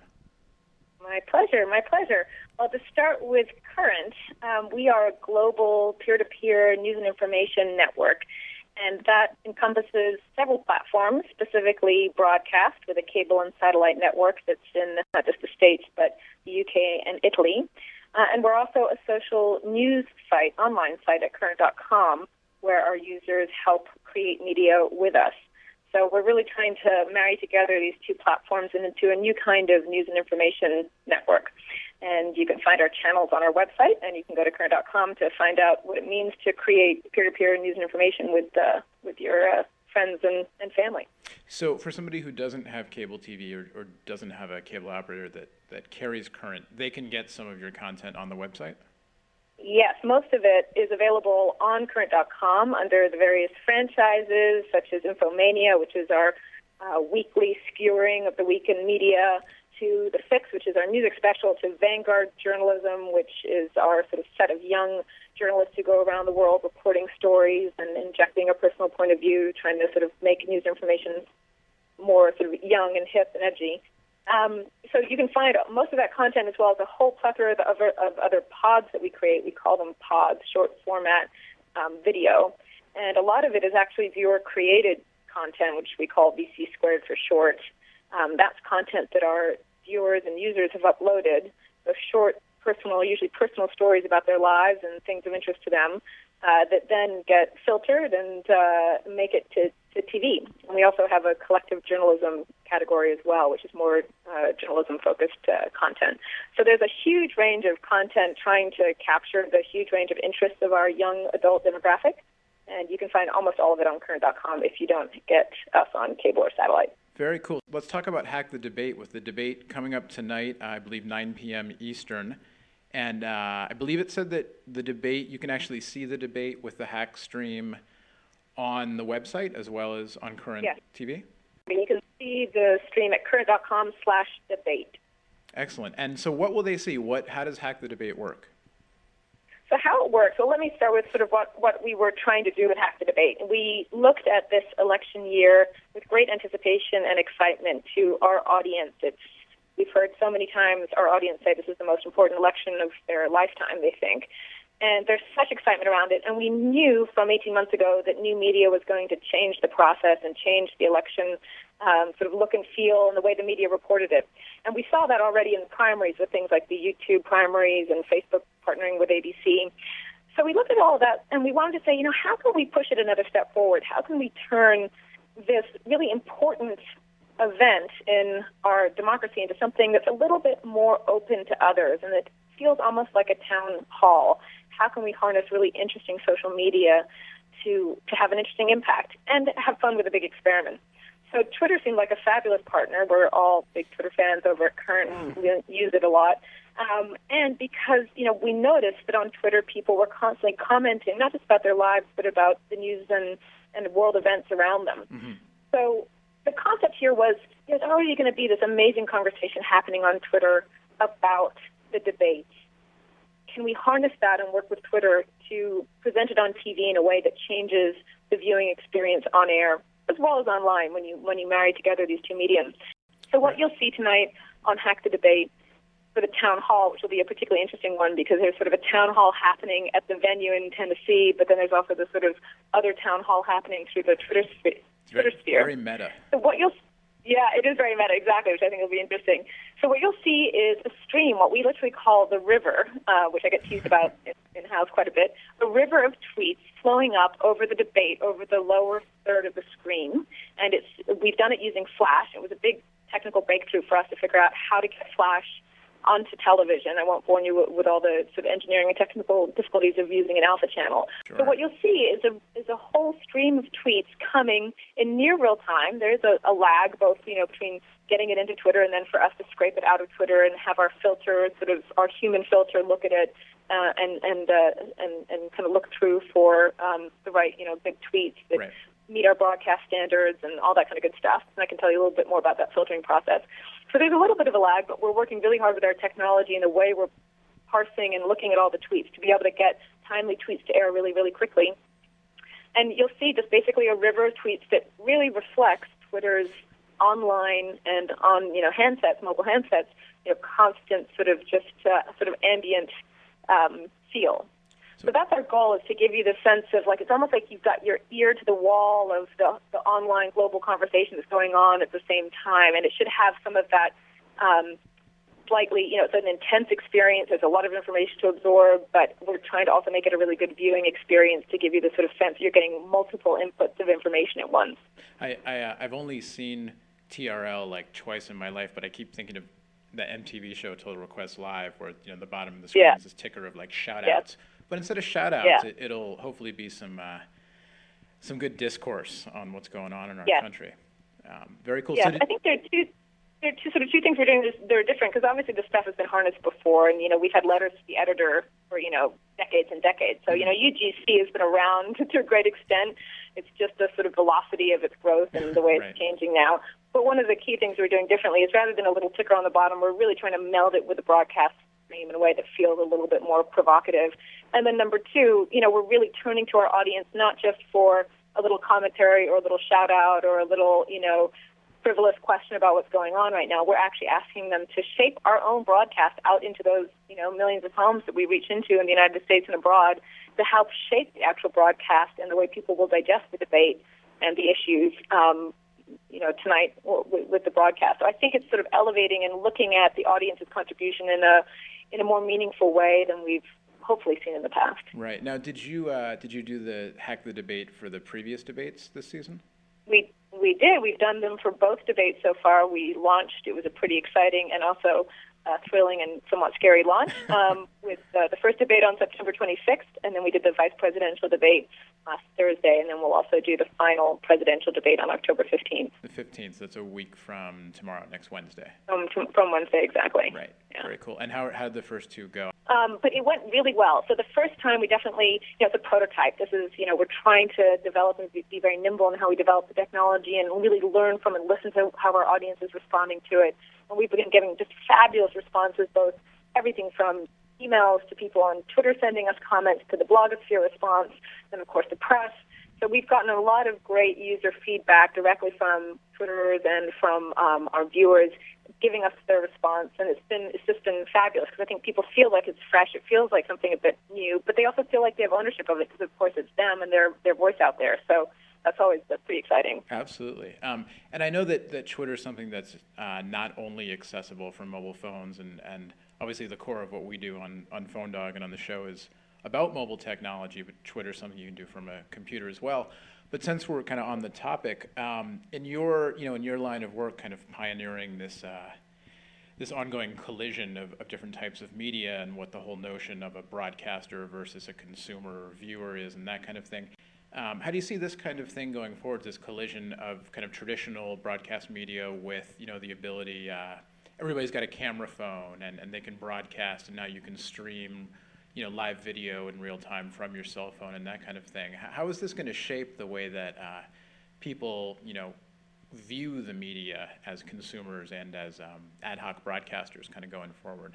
My pleasure, my pleasure. Well, to start with Current, um, we are a global peer-to-peer news and information network. And that encompasses several platforms, specifically broadcast with a cable and satellite network that's in not just the States, but the U K and Italy. Uh, and we're also a social news site, online site at current dot com, where our users help create media with us. So we're really trying to marry together these two platforms into a new kind of news and information network. And you can find our channels on our website, and you can go to current dot com to find out what it means to create peer-to-peer news and information with uh, with your uh, friends and, and family. So for somebody who doesn't have cable T V or, or doesn't have a cable operator that, that carries Current, they can get some of your content on the website? Yes, most of it is available on current dot com under the various franchises, such as Infomania, which is our uh, weekly skewering of the week in media, to The Fix, which is our music special, to Vanguard Journalism, which is our sort of set of young journalists who go around the world reporting stories and injecting a personal point of view, trying to sort of make news information more sort of young and hip and edgy. Um, so you can find most of that content, as well as a whole plethora of other, of other pods that we create. We call them pods, short format um, video. And a lot of it is actually viewer-created content, which we call V C squared for short. Um, that's content that our viewers and users have uploaded, so short, personal, usually personal stories about their lives and things of interest to them uh, that then get filtered and uh, make it to, to T V. And we also have a collective journalism category as well, which is more uh, journalism-focused uh, content. So there's a huge range of content trying to capture the huge range of interests of our young adult demographic, and you can find almost all of it on current dot com if you don't get us on cable or satellite. Very cool. Let's talk about Hack the Debate, with the debate coming up tonight, I believe nine p.m. Eastern. And uh, I believe it said that the debate, you can actually see the debate with the Hack stream on the website as well as on Current yes. T V? You can see the stream at current dot com slash debate. Excellent. And so what will they see? What? How does Hack the Debate work? So how it works, well, let me start with sort of what, what we were trying to do with Hack the Debate. We looked at this election year with great anticipation and excitement to our audience. It's, we've heard so many times our audience say this is the most important election of their lifetime, they think. And there's such excitement around it. And we knew from eighteen months ago that new media was going to change the process and change the election um, sort of look and feel and the way the media reported it. And we saw that already in the primaries with things like the YouTube primaries and Facebook partnering with A B C. So we looked at all of that, and we wanted to say, you know, how can we push it another step forward? How can we turn this really important event in our democracy into something that's a little bit more open to others and that feels almost like a town hall? How can we harness really interesting social media to, to have an interesting impact and have fun with a big experiment? So Twitter seemed like a fabulous partner. We're all big Twitter fans over at Current, and we use it a lot. Um, and because, you know, we noticed that on Twitter people were constantly commenting, not just about their lives, but about the news and, and world events around them. Mm-hmm. So the concept here was there's already going to be this amazing conversation happening on Twitter about the debate. Can we harness that and work with Twitter to present it on T V in a way that changes the viewing experience on air as well as online when you when you marry together these two mediums? So what you'll see tonight on Hack the Debate for the town hall, which will be a particularly interesting one because there's sort of a town hall happening at the venue in Tennessee, but then there's also the sort of other town hall happening through the Twitter, sp- Twitter very, sphere. Very meta. So what you'll Yeah, it is very meta, exactly, which I think will be interesting. So what you'll see is a stream, what we literally call the river, uh, which I get teased about in, in-house quite a bit, a river of tweets flowing up over the debate, over the lower third of the screen. And it's we've done it using Flash. It was a big technical breakthrough for us to figure out how to get Flash onto television. I won't bore you with, with all the sort of engineering and technical difficulties of using an alpha channel. Sure. So what you'll see is a is a whole stream of tweets coming in near real time. There's a, a lag both, you know, between getting it into Twitter and then for us to scrape it out of Twitter and have our filter, sort of our human filter, look at it uh, and and, uh, and and kind of look through for um, the right, you know, big tweets that right. meet our broadcast standards and all that kind of good stuff. And I can tell you a little bit more about that filtering process. So there's a little bit of a lag, but we're working really hard with our technology and the way we're parsing and looking at all the tweets to be able to get timely tweets to air really, really quickly. And you'll see just basically a river of tweets that really reflects Twitter's online and on, you know, handsets, mobile handsets, you know, constant sort of just uh, sort of ambient um, feel. So that's our goal, is to give you the sense of, like, it's almost like you've got your ear to the wall of the, the online global conversation that's going on at the same time, and it should have some of that um, slightly, you know, it's an intense experience. There's a lot of information to absorb, but we're trying to also make it a really good viewing experience to give you the sort of sense you're getting multiple inputs of information at once. I, I, uh, I've only seen T R L like twice in my life, but I keep thinking of the M T V show Total Request Live, where, you know, the bottom of the screen yeah. is this ticker of like shout outs. Yeah. But instead of shout-outs, yeah. it, it'll hopefully be some uh, some good discourse on what's going on in our yeah. country. Um, very cool. Yeah, so did, I think there are two there are two sort of two things we're doing that are different, because obviously this stuff has been harnessed before, and you know we've had letters to the editor for you know decades and decades. So you know U G C has been around to a great extent. It's just the sort of velocity of its growth and the way right. it's changing now. But one of the key things we're doing differently is rather than a little ticker on the bottom, we're really trying to meld it with the broadcast stream in a way that feels a little bit more provocative. And then number two, you know, we're really turning to our audience not just for a little commentary or a little shout out or a little, you know, frivolous question about what's going on right now. We're actually asking them to shape our own broadcast out into those, you know, millions of homes that we reach into in the United States and abroad to help shape the actual broadcast and the way people will digest the debate and the issues, um, you know, tonight with, with the broadcast. So I think it's sort of elevating and looking at the audience's contribution in a in a more meaningful way than we've hopefully seen in the past. Right. Now, did you uh, did you do the Hack the Debate for the previous debates this season? We we did. We've done them for both debates so far. We launched. It was a pretty exciting and also uh, thrilling and somewhat scary launch um, with uh, the first debate on September twenty-sixth, and then we did the vice presidential debate last Thursday, and then we'll also do the final presidential debate on October fifteenth. The fifteenth, that's a week from tomorrow, next Wednesday. Um, from, from Wednesday, exactly. Right. Yeah. Very cool. And how, how did the first two go? Um, but it went really well. So the first time we definitely, you know, it's a prototype. This is, you know, we're trying to develop and be, be very nimble in how we develop the technology and really learn from and listen to how our audience is responding to it. And we've been getting just fabulous responses, both everything from emails to people on Twitter sending us comments to the blogosphere response, and of course the press. So we've gotten a lot of great user feedback directly from Twitterers and from um, our viewers, giving us their response, and it's been it's just been fabulous because I think people feel like it's fresh. It feels like something a bit new, but they also feel like they have ownership of it because, of course, it's them and their their voice out there. So that's always that's pretty exciting. Absolutely. Um, and I know that, that Twitter is something that's uh, not only accessible for mobile phones, and, and obviously the core of what we do on, on Phone Dog and on the show is about mobile technology, but Twitter is something you can do from a computer as well. But since we're kind of on the topic, um, in your you know in your line of work, kind of pioneering this uh, this ongoing collision of, of different types of media and what the whole notion of a broadcaster versus a consumer or viewer is, and that kind of thing. Um, how do you see this kind of thing going forward? This collision of kind of traditional broadcast media with you know the ability. Uh, everybody's got a camera phone and, and they can broadcast, and now you can stream you know, live video in real time from your cell phone and that kind of thing. How is this going to shape the way that uh, people, you know, view the media as consumers and as um, ad hoc broadcasters kind of going forward?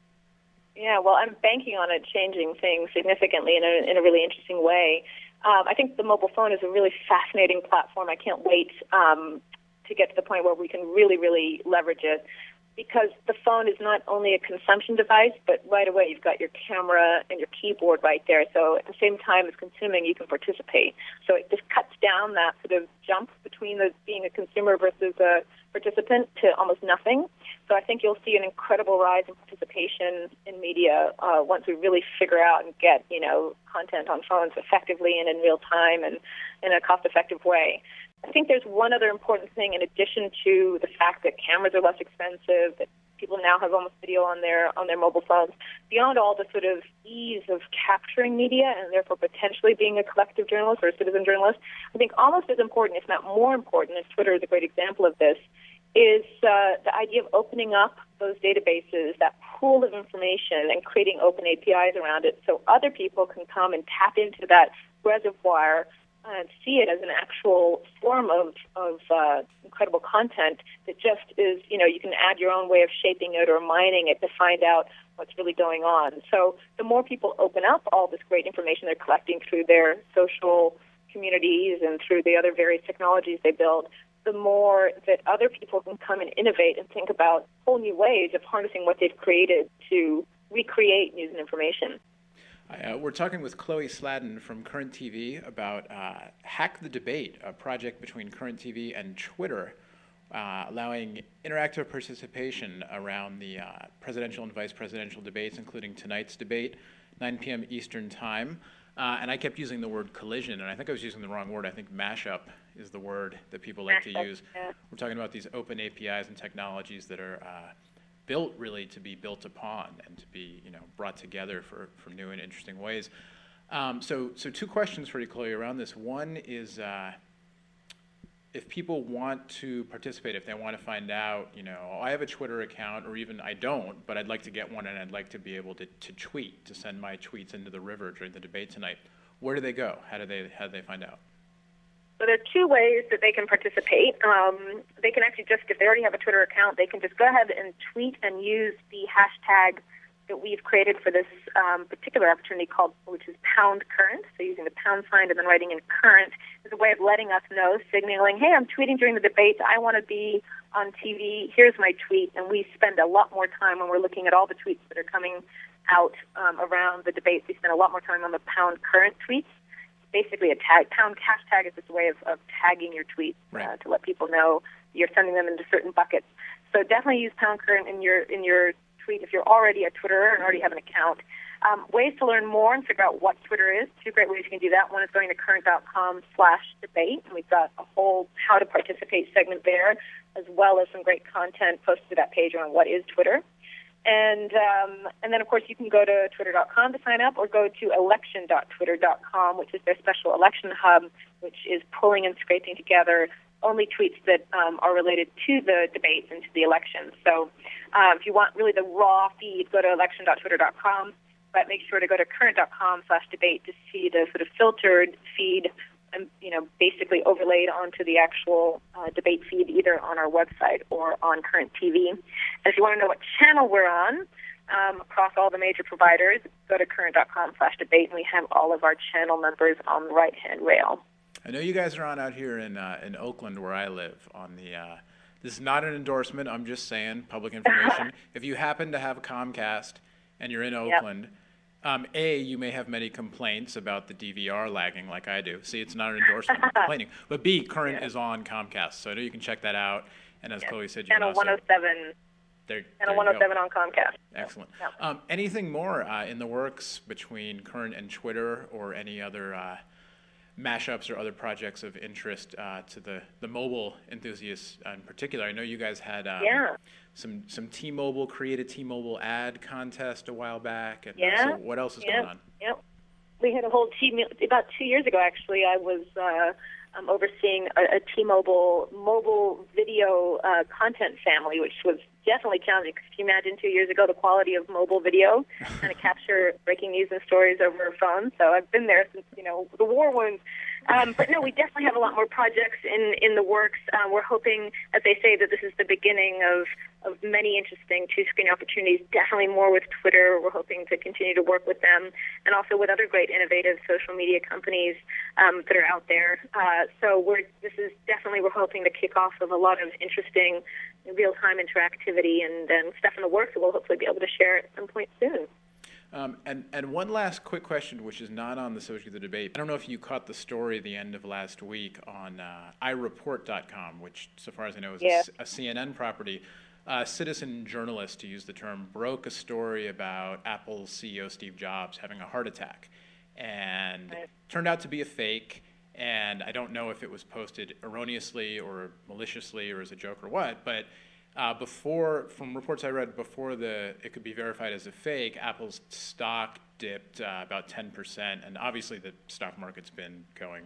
Yeah, well, I'm banking on it changing things significantly in a, in a really interesting way. Um, I think the mobile phone is a really fascinating platform. I can't wait um, to get to the point where we can really, really leverage it, because the phone is not only a consumption device, but right away you've got your camera and your keyboard right there. So at the same time as consuming, you can participate. So it just cuts down that sort of jump between the, being a consumer versus a participant to almost nothing. So I think you'll see an incredible rise in participation in media uh, once we really figure out and get, you know, content on phones effectively and in real time and in a cost-effective way. I think there's one other important thing in addition to the fact that cameras are less expensive, that people now have almost video on their on their mobile phones. Beyond all the sort of ease of capturing media and therefore potentially being a collective journalist or a citizen journalist, I think almost as important, if not more important, and Twitter is a great example of this, is uh, the idea of opening up those databases, that pool of information, and creating open A P Is around it so other people can come and tap into that reservoir and see it as an actual form of, of uh, incredible content that just is, you know, you can add your own way of shaping it or mining it to find out what's really going on. So the more people open up all this great information they're collecting through their social communities and through the other various technologies they build, the more that other people can come and innovate and think about whole new ways of harnessing what they've created to recreate news and information. Uh, we're talking with Chloe Sladden from Current T V about uh, Hack the Debate, a project between Current T V and Twitter, uh, allowing interactive participation around the uh, presidential and vice presidential debates, including tonight's debate, nine p.m. Eastern Time. Uh, and I kept using the word collision, and I think I was using the wrong word. I think mashup is the word that people like to use. Yeah. We're talking about these open A P Is and technologies that are uh, built really to be built upon and to be, you know, brought together for, for new and interesting ways. Um, so, so two questions for you, Chloe, around this. One is, uh, if people want to participate, if they want to find out, you know, oh, I have a Twitter account, or even I don't, but I'd like to get one, and I'd like to be able to, to tweet, to send my tweets into the river during the debate tonight, where do they go? How do they how do they find out? So there are two ways that they can participate. Um, they can actually just, if they already have a Twitter account, they can just go ahead and tweet and use the hashtag that we've created for this um, particular opportunity, called, which is pound current. So using the pound sign and then writing in current is a way of letting us know, signaling, hey, I'm tweeting during the debate. I want to be on T V. Here's my tweet. And we spend a lot more time when we're looking at all the tweets that are coming out um, around the debates. We spend a lot more time on the pound current tweets. Basically, a tag pound hashtag is just a way of, of tagging your tweets right. uh, to let people know you're sending them into certain buckets. So definitely use pound current in your in your tweet if you're already a Twitterer and already have an account. Um, ways to learn more and figure out what Twitter is. Two great ways you can do that. One is going to current.com slash debate, and we've got a whole how to participate segment there, as well as some great content posted to that page on what is Twitter. And um, and then, of course, you can go to twitter dot com to sign up, or go to election dot twitter dot com, which is their special election hub, which is pulling and scraping together only tweets that um, are related to the debates and to the election. So uh, if you want really the raw feed, go to election dot twitter dot com, but make sure to go to current dot com slash debate to see the sort of filtered feed, and, you know, basically overlaid onto the actual uh, debate feed, either on our website or on Current T V. And if you want to know what channel we're on, um, across all the major providers, go to current dot com slash debate, and we have all of our channel numbers on the right-hand rail. I know you guys are on out here in uh, in Oakland, where I live. On the uh, this is not an endorsement. I'm just saying public information. If you happen to have Comcast and you're in Oakland, yep. um, A, you may have many complaints about the D V R lagging, like I do. See, it's not an endorsement. I'm complaining. But B, Current yeah. is on Comcast, so I know you can check that out. And as yeah. Chloe said, you Channel can also one oh seven. There, Channel one oh seven on Comcast. Excellent. Yep. Um, anything more uh, in the works between Current and Twitter, or any other uh, mashups or other projects of interest uh, to the, the mobile enthusiasts in particular? I know you guys had um, yeah. some some T-Mobile, created T-Mobile ad contest a while back. And yeah. uh, so what else is yep. going on? Yep. We had a whole team, about two years ago actually, I was uh, um, overseeing a, a T-Mobile mobile video uh, content family, which was definitely challenging. Because if you imagine two years ago, the quality of mobile video, kind of capture breaking news and stories over a phone. So I've been there since, you know, the war wounds. Um, but no, we definitely have a lot more projects in, in the works. Uh, we're hoping, as they say, that this is the beginning of, of many interesting two-screen opportunities, definitely more with Twitter. We're hoping to continue to work with them, and also with other great innovative social media companies um, that are out there. Uh, so we're, this is definitely, we're hoping the kickoff of a lot of interesting real-time interactivity and, and stuff in the works that we'll hopefully be able to share at some point soon. Um, and, and one last quick question, which is not on the subject of the debate. I don't know if you caught the story at the end of last week on uh, i report dot com, which, so far as I know, is yeah. a, a C N N property. A citizen journalist, to use the term, broke a story about Apple's C E O Steve Jobs having a heart attack. And right. it turned out to be a fake. And I don't know if it was posted erroneously or maliciously or as a joke or what, but Uh, before, from reports I read, before the it could be verified as a fake, Apple's stock dipped uh, about ten percent, and obviously the stock market's been going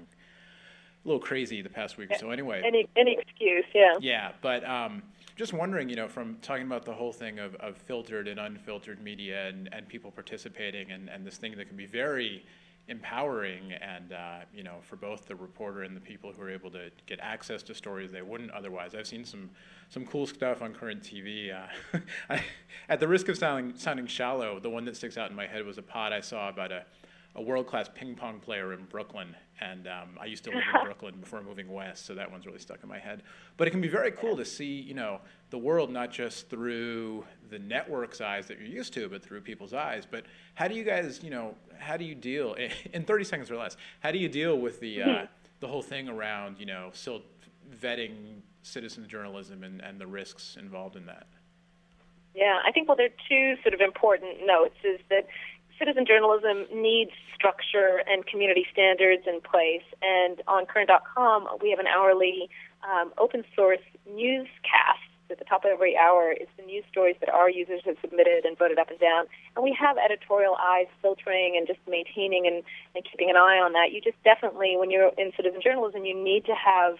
a little crazy the past week or so. Anyway, any any excuse, yeah. Yeah, but um, just wondering, you know, from talking about the whole thing of, of filtered and unfiltered media and, and people participating, and, and this thing that can be very empowering, and uh, you know, for both the reporter and the people who are able to get access to stories they wouldn't otherwise. I've seen some some cool stuff on Current T V. Uh, I, at the risk of sounding sounding shallow, the one that sticks out in my head was a pod I saw about a, a world-class ping pong player in Brooklyn, and um, I used to live in Brooklyn before moving west, so that one's really stuck in my head. But it can be very cool to see, you know, the world not just through the network's eyes that you're used to, but through people's eyes. But how do you guys, you know, how do you deal, in thirty seconds or less, how do you deal with the uh, the whole thing around, you know, still vetting citizen journalism and, and the risks involved in that? Yeah, I think, well, there are two sort of important notes, is that citizen journalism needs structure and community standards in place. And on current dot com, we have an hourly um, open source newscast. At the top of every hour is the news stories that our users have submitted and voted up and down. And we have editorial eyes filtering and just maintaining and, and keeping an eye on that. You just definitely, when you're in citizen journalism, you need to have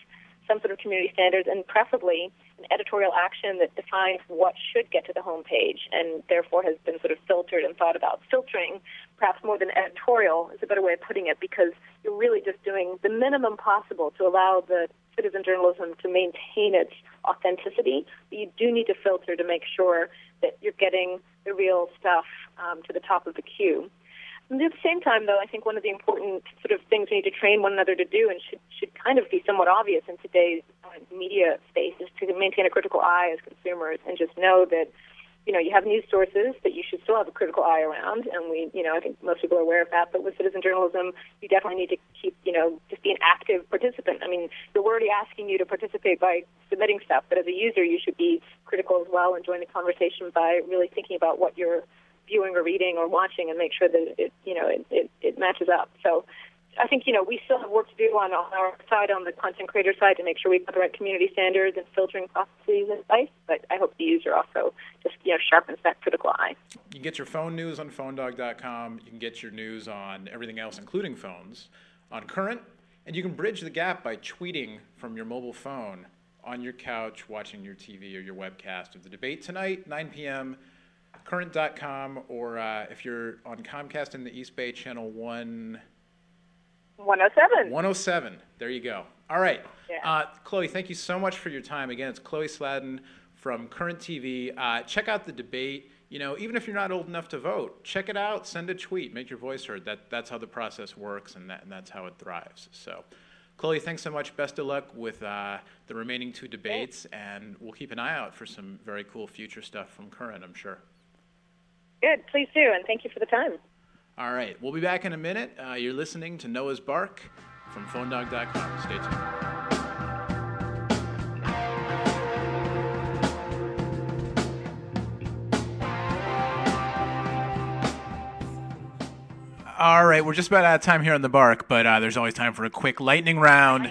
some sort of community standards, and preferably an editorial action that defines what should get to the homepage, and therefore has been sort of filtered and thought about. Filtering, perhaps more than editorial, is a better way of putting it, because you're really just doing the minimum possible to allow the citizen journalism to maintain its authenticity. But you do need to filter to make sure that you're getting the real stuff um, to the top of the queue. And at the same time, though, I think one of the important sort of things we need to train one another to do, and should should kind of be somewhat obvious in today's uh, media space, is to maintain a critical eye as consumers, and just know that, you know, you have news sources that you should still have a critical eye around, and we, you know, I think most people are aware of that. But with citizen journalism, you definitely need to keep, you know, just be an active participant. I mean, we're already asking you to participate by submitting stuff, but as a user, you should be critical as well and join the conversation by really thinking about what you're viewing or reading or watching, and make sure that it, you know, it, it, it matches up. So I think, you know, we still have work to do on, on our side, on the content creator side, to make sure we've got the right community standards and filtering processes in place. But I hope the user also just, you know, sharpens that critical eye. You can get your phone news on phone dog dot com. You can get your news on everything else, including phones, on Current. And you can bridge the gap by tweeting from your mobile phone on your couch, watching your T V or your webcast of the debate tonight, nine p.m., current dot com, or uh, if you're on Comcast in the East Bay, channel one... one oh seven. one oh seven. There you go. All right. Yeah. Uh, Chloe, thank you so much for your time. Again, it's Chloe Sladden from Current T V. Uh, check out the debate. You know, even if you're not old enough to vote, check it out. Send a tweet. Make your voice heard. That That's how the process works, and, that, and that's how it thrives. So, Chloe, thanks so much. Best of luck with uh, the remaining two debates, and we'll keep an eye out for some very cool future stuff from Current, I'm sure. Good. Please do, and thank you for the time. All right. We'll be back in a minute. Uh, you're listening to Noah's Bark from phone dog dot com. Stay tuned. All right. We're just about out of time here on the Bark, but uh, there's always time for a quick lightning round.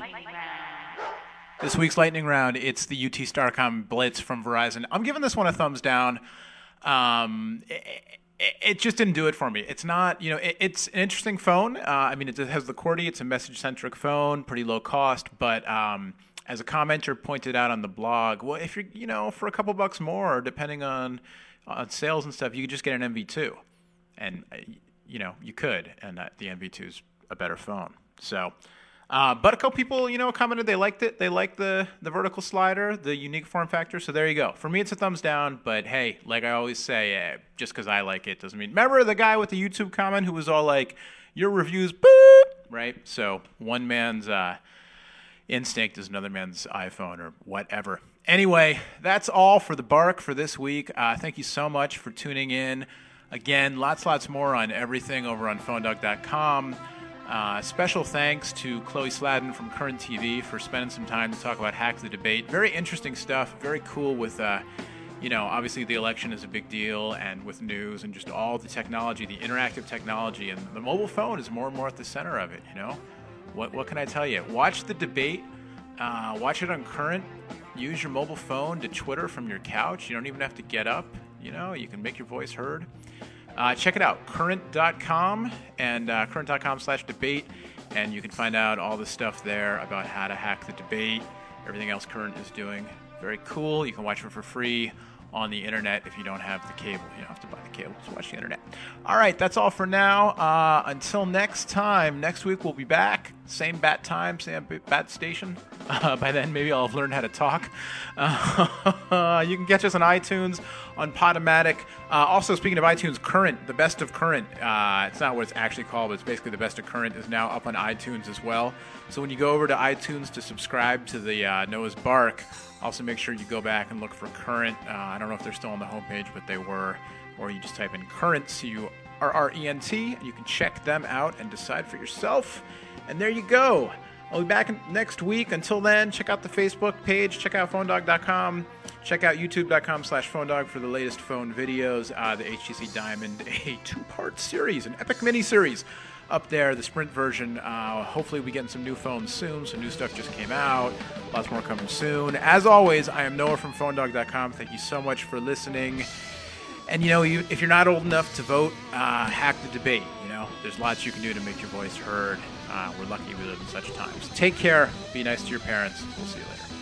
This week's lightning round, it's the U T Starcom Blitz from Verizon. I'm giving this one a thumbs down. Um, it, it just didn't do it for me. It's not, you know, it, it's an interesting phone. Uh, I mean, it has the QWERTY. It's a message-centric phone, pretty low cost. But um, as a commenter pointed out on the blog, well, if you're, you know, for a couple bucks more, depending on on sales and stuff, you could just get an M V two, and uh, you know, you could, and uh, the M V two is a better phone. So. Uh, but a couple people, you know, commented they liked it. They liked the, the vertical slider, the unique form factor. So there you go. For me, it's a thumbs down. But hey, like I always say, uh, just because I like it doesn't mean. Remember the guy with the YouTube comment who was all like, "Your reviews, boop," right? So one man's uh, instinct is another man's iPhone or whatever. Anyway, that's all for the Bark for this week. Uh, thank you so much for tuning in. Again, lots, lots more on everything over on phone dog dot com. Uh, special thanks to Chloe Sladden from Current T V for spending some time to talk about Hack the Debate. Very interesting stuff. Very cool with, uh, you know, obviously the election is a big deal, and with news and just all the technology, the interactive technology, and the mobile phone is more and more at the center of it, you know? What what can I tell you? Watch the debate. Uh, watch it on Current. Use your mobile phone to Twitter from your couch. You don't even have to get up. You know, you can make your voice heard. Uh, check it out, current dot com and uh, current dot com slash debate, and you can find out all the stuff there about how to hack the debate, everything else Current is doing. Very cool. You can watch it for free on the internet if you don't have the cable. You don't have to buy the cable, just watch the internet. All right, that's all for now. Uh, until next time, next week we'll be back. Same bat time, same bat station. Uh, by then, maybe I'll have learned how to talk. Uh, you can catch us on iTunes, on Podomatic. Uh, also, speaking of iTunes, Current, the best of Current. Uh, it's not what it's actually called, but it's basically the best of Current is now up on iTunes as well. So when you go over to iTunes to subscribe to the uh, Noah's Bark, also make sure you go back and look for Current. Uh, I don't know if they're still on the homepage, but they were. Or you just type in Current, C U R R E N T, and you can check them out and decide for yourself. And there you go. I'll be back next week. Until then, check out the Facebook page. Check out phone dog dot com. Check out youtube dot com slash phone dog for the latest phone videos. Uh, the H T C Diamond, a two-part series, an epic mini-series up there, the Sprint version. Uh, hopefully we get some new phones soon. Some new stuff just came out. Lots more coming soon. As always, I am Noah from phone dog dot com. Thank you so much for listening. And, you know, you, if you're not old enough to vote, uh, hack the debate. You know, there's lots you can do to make your voice heard. Uh, we're lucky we live in such times. Take care. Be nice to your parents. We'll see you later.